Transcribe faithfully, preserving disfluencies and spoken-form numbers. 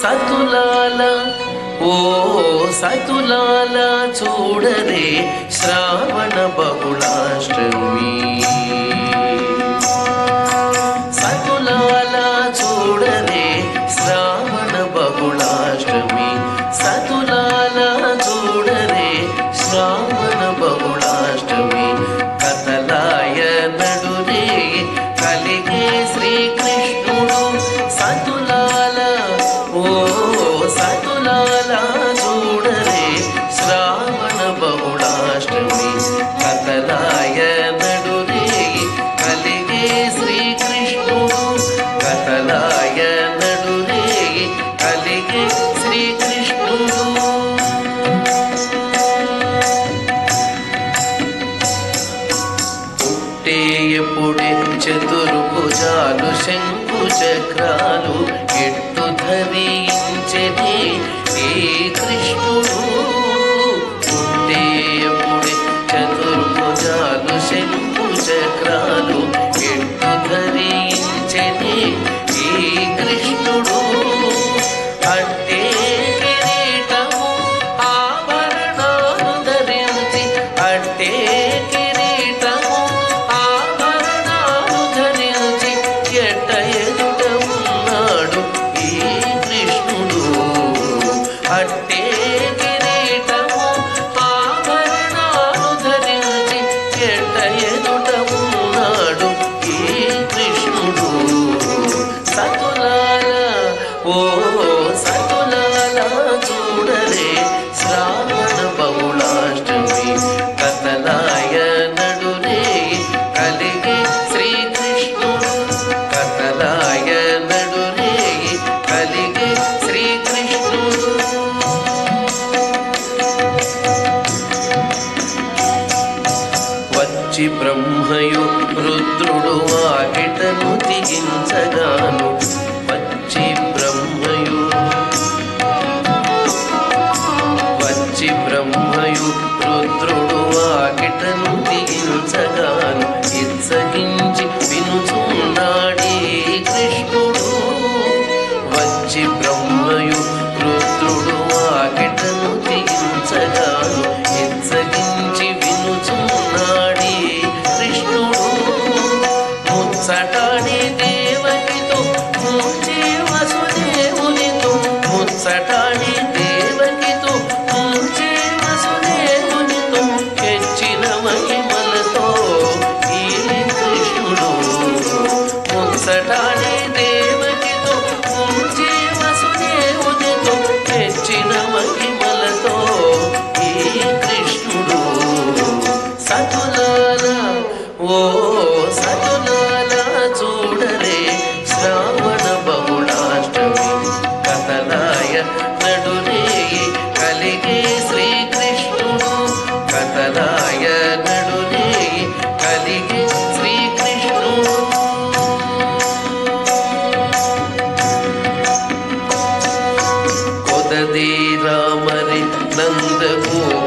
సతులాల ఓ సతులాల చూడరే శ్రావణ బహుళాష్టమి. సతులాల చూడరే శ్రావణ బహుళాష్టమి. సతులాల చూడరే శ్రావణ బహుళాష్టమి. కథలాయ నడురే కలిగే శ్రీకృష్ణుడు. సతులాల ఓ సతులాల చూడరే శ్రావణ బహుళాష్టమి. కథలాయ నడురే కలిగే శ్రీకృష్ణుడు. కథలాయ నడురే కలిగే శ్రీకృష్ణుడు. పుట్టేయపుడే చతుర్భుజాలు శంకు చక్రాలు ఎట్టు ధరించెనే ఏ కృష్ణుడు. పుట్టేయపుడే చతుర్భుజాలు శంకు చక్రాలు ఎట్టు ధరించెనే ఏ కృష్ణుడు. అంటే కిరీటము ఆభరణాలు ధరించి అంటే కిరీటము ఆభరణాలు ధరించి ఎట్ట ఎదుట ఉన్నాడు ఈ కృష్ణుడు. అంటే కిరీటము ఆభరణాలు ధరించి ఎట్ట ఎదుట ఉన్నాడు ఈ కృష్ణుడు. సతులాల ఓ సతులాల చూడరే శ్రావణ బహుళాష్టమి. కథలాయ నడురే కలిగే శ్రీకృష్ణుడు. కథలాయ నడురే కలిగే శ్రీకృష్ణుడు. వచ్చి బ్రహ్మయు రుద్రుడు వాకిటను దిగించగాను. వచ్చి బ్రహ్మయు వచ్చి బ్రహ్మయు రుద్రుడు వాకిటను దిగించగాను. ఇచ్చగించి వినుచున్నాడే కృష్ణుడు. వచ్చి బ్రహ్మయు రుద్రుడు వాకిటను దిగించగాను. ఇచ్చగించి వినుచున్నాడే కృష్ణుడు. ముచ్చటాడి దేవకితో మూర్చి వసుదేవునితో. ముచ్చటాడి దేవకితో మూర్చి వసుదేవునితో. హెచ్చిన మహిమలతో ఈ కృష్ణుడు. ముచ్చటాడి దేవకితో మూర్చి వసుదేవునితో. హెచ్చిన మహిమలతో ఈ కృష్ణుడు. సతులాల ఓ సతులాల చూడరే శ్రావణ బహుళాష్టమి. కథలాయ నడురే కలిగే శ్రీకృష్ణుడు. కథలాయ నడురే కలిగే శ్రీకృష్ణుడు. కొదది రామరి నందగో